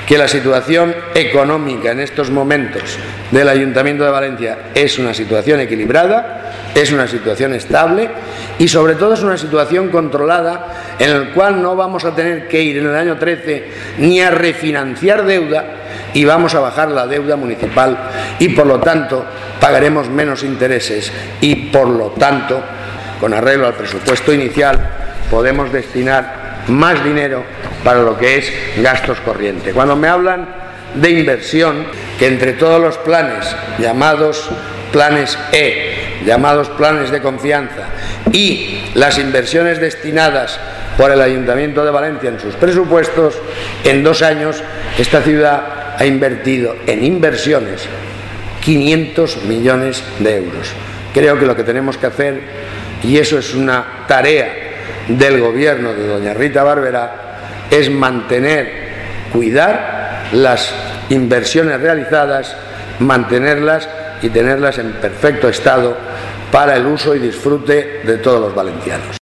que la situación económica en estos momentos del Ayuntamiento de Valencia es una situación equilibrada, es una situación estable y sobre todo es una situación controlada en la cual no vamos a tener que ir en el año 13 ni a refinanciar deuda y vamos a bajar la deuda municipal y por lo tanto pagaremos menos intereses y por lo tanto, con arreglo al presupuesto inicial, podemos destinar más dinero para lo que es gastos corrientes. Cuando me hablan de inversión, que entre todos los planes llamados planes E, llamados planes de confianza y las inversiones destinadas por el Ayuntamiento de Valencia en sus presupuestos, en 2 años esta ciudad ha invertido en inversiones 500 millones de euros. Creo que lo que tenemos que hacer, y eso es una tarea del gobierno de doña Rita Barberá, es mantener, cuidar las inversiones realizadas, mantenerlas y tenerlas en perfecto estado para el uso y disfrute de todos los valencianos.